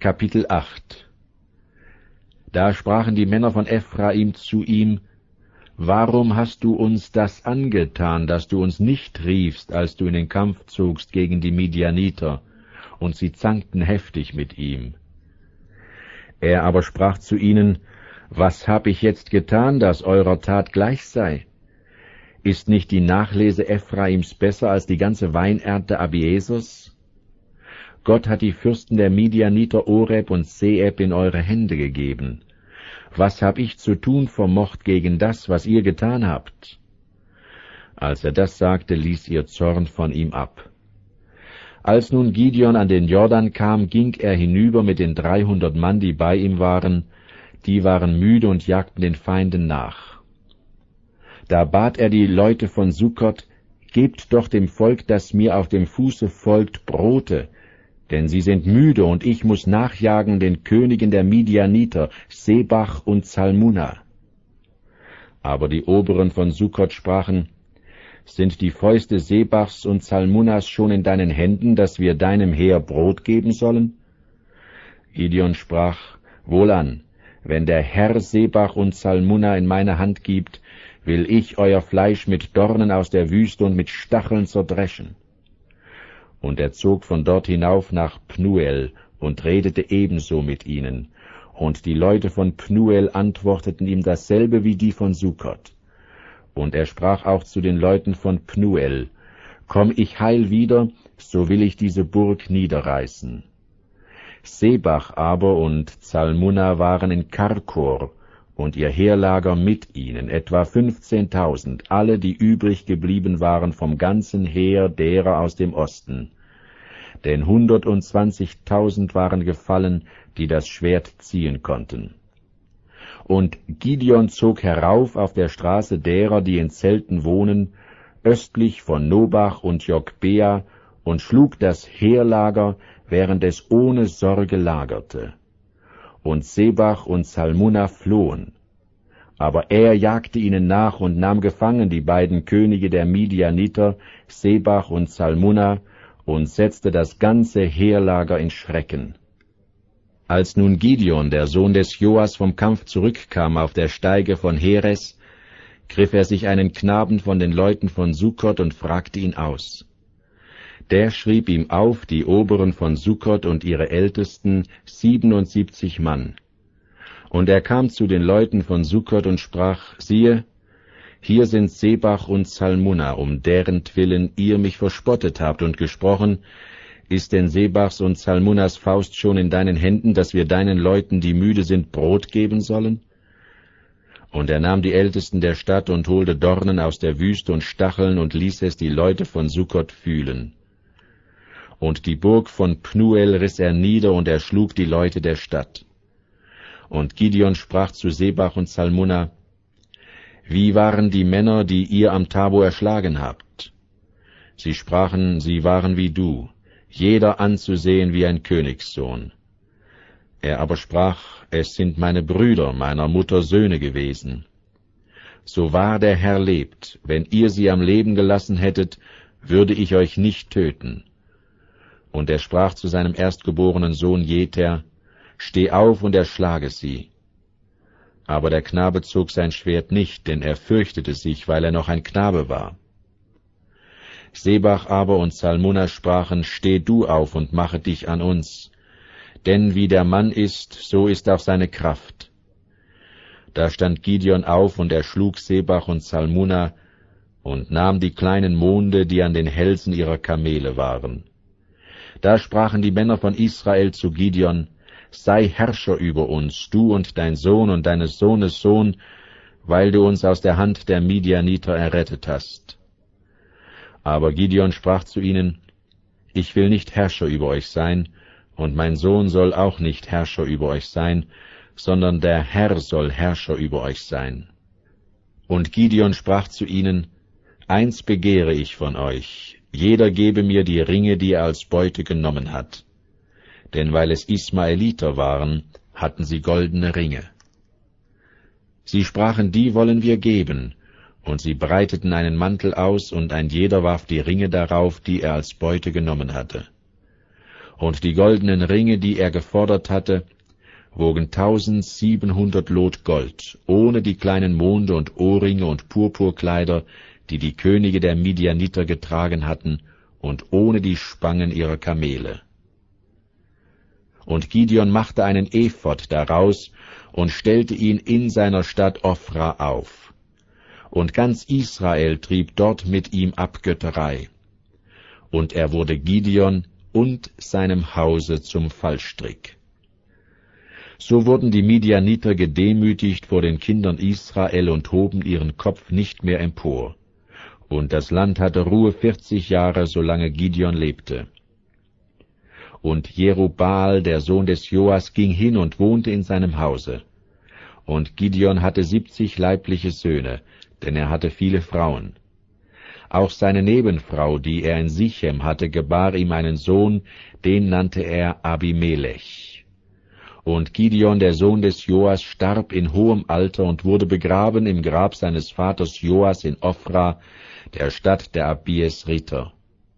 Kapitel 8. Da sprachen die Männer von Ephraim zu ihm: Warum hast du uns das angetan, dass du uns nicht riefst, als du in den Kampf zogst gegen die Midianiter? Und sie zankten heftig mit ihm. Er aber sprach zu ihnen: Was hab ich jetzt getan, dass eurer Tat gleich sei? Ist nicht die Nachlese Ephraims besser als die ganze Weinernte Abiesers? Gott hat die Fürsten der Midianiter Oreb und Seeb in eure Hände gegeben. Was hab ich zu tun vermocht gegen das, was ihr getan habt? Als er das sagte, ließ ihr Zorn von ihm ab. Als nun Gideon an den Jordan kam, ging er hinüber mit den 300 Mann, die bei ihm waren. Die waren müde und jagten den Feinden nach. Da bat er die Leute von Sukkot: Gebt doch dem Volk, das mir auf dem Fuße folgt, Brote, denn sie sind müde, und ich muß nachjagen den Königen der Midianiter, Sebach und Zalmunna. Aber die Oberen von Sukkot sprachen: Sind die Fäuste Sebachs und Zalmunnas schon in deinen Händen, dass wir deinem Heer Brot geben sollen? Gideon sprach: Wohlan, wenn der Herr Sebach und Zalmunna in meine Hand gibt, will ich euer Fleisch mit Dornen aus der Wüste und mit Stacheln zerdreschen. Und er zog von dort hinauf nach Pnuel und redete ebenso mit ihnen. Und die Leute von Pnuel antworteten ihm dasselbe wie die von Sukkot. Und er sprach auch zu den Leuten von Pnuel: Komm ich heil wieder, so will ich diese Burg niederreißen. Sebach aber und Zalmunna waren in Karkor, und ihr Heerlager mit ihnen, etwa 15.000, alle, die übrig geblieben waren vom ganzen Heer derer aus dem Osten. Denn 120.000 waren gefallen, die das Schwert ziehen konnten. Und Gideon zog herauf auf der Straße derer, die in Zelten wohnen, östlich von Nobach und Jogbea, und schlug das Heerlager, während es ohne Sorge lagerte. Und Sebach und Zalmunna flohen. Aber er jagte ihnen nach und nahm gefangen die beiden Könige der Midianiter, Sebach und Zalmunna, und setzte das ganze Heerlager in Schrecken. Als nun Gideon, der Sohn des Joas, vom Kampf zurückkam auf der Steige von Heres, griff er sich einen Knaben von den Leuten von Sukkot und fragte ihn aus. Der schrieb ihm auf, die Oberen von Sukkot und ihre Ältesten, 77 Mann. Und er kam zu den Leuten von Sukkot und sprach: Siehe, hier sind Sebach und Zalmunna, um derentwillen ihr mich verspottet habt und gesprochen: Ist denn Sebachs und Zalmunnas Faust schon in deinen Händen, dass wir deinen Leuten, die müde sind, Brot geben sollen? Und er nahm die Ältesten der Stadt und holte Dornen aus der Wüste und Stacheln und ließ es die Leute von Sukkot fühlen. Und die Burg von Pnuel riss er nieder und erschlug die Leute der Stadt. Und Gideon sprach zu Sebach und Zalmunna: Wie waren die Männer, die ihr am Tabor erschlagen habt? Sie sprachen: Sie waren wie du, jeder anzusehen wie ein Königssohn. Er aber sprach: Es sind meine Brüder, meiner Mutter Söhne gewesen. So wahr der Herr lebt, wenn ihr sie am Leben gelassen hättet, würde ich euch nicht töten. Und er sprach zu seinem erstgeborenen Sohn Jeter: Steh auf und erschlage sie. Aber der Knabe zog sein Schwert nicht, denn er fürchtete sich, weil er noch ein Knabe war. Sebach aber und Zalmunna sprachen: Steh du auf und mache dich an uns. Denn wie der Mann ist, so ist auch seine Kraft. Da stand Gideon auf und erschlug Sebach und Zalmunna und nahm die kleinen Monde, die an den Hälsen ihrer Kamele waren. Da sprachen die Männer von Israel zu Gideon: Sei Herrscher über uns, du und dein Sohn und deines Sohnes Sohn, weil du uns aus der Hand der Midianiter errettet hast. Aber Gideon sprach zu ihnen: Ich will nicht Herrscher über euch sein, und mein Sohn soll auch nicht Herrscher über euch sein, sondern der Herr soll Herrscher über euch sein. Und Gideon sprach zu ihnen: Eins begehre ich von euch, jeder gebe mir die Ringe, die er als Beute genommen hat. Denn weil es Ismaeliter waren, hatten sie goldene Ringe. Sie sprachen: Die wollen wir geben, und sie breiteten einen Mantel aus, und ein jeder warf die Ringe darauf, die er als Beute genommen hatte. und die goldenen Ringe, die er gefordert hatte, wogen 1700 Lot Gold, ohne die kleinen Monde und Ohrringe und Purpurkleider, die die Könige der Midianiter getragen hatten, und ohne die Spangen ihrer Kamele. Und Gideon machte einen Ephod daraus und stellte ihn in seiner Stadt Ophra auf. Und ganz Israel trieb dort mit ihm Abgötterei. Und er wurde Gideon und seinem Hause zum Fallstrick. So wurden die Midianiter gedemütigt vor den Kindern Israel und hoben ihren Kopf nicht mehr empor. Und das Land hatte Ruhe 40 Jahre, solange Gideon lebte. Und Jerubbaal, der Sohn des Joas, ging hin und wohnte in seinem Hause. Und Gideon hatte 70 leibliche Söhne, denn er hatte viele Frauen. Auch seine Nebenfrau, die er in Sichem hatte, gebar ihm einen Sohn, den nannte er Abimelech. Und Gideon, der Sohn des Joas, starb in hohem Alter und wurde begraben im Grab seines Vaters Joas in Ophra, der Stadt der Abiesriter.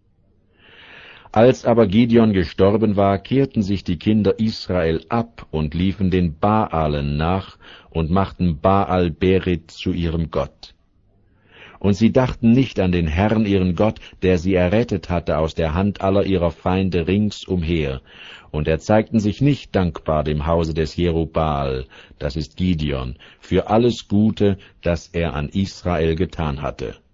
Als aber Gideon gestorben war, kehrten sich die Kinder Israel ab und liefen den Baalen nach und machten Baal-Berit zu ihrem Gott. Und sie dachten nicht an den Herrn, ihren Gott, der sie errettet hatte aus der Hand aller ihrer Feinde ringsumher, und erzeigten sich nicht dankbar dem Hause des Jerubbaal, das ist Gideon, für alles Gute, das er an Israel getan hatte.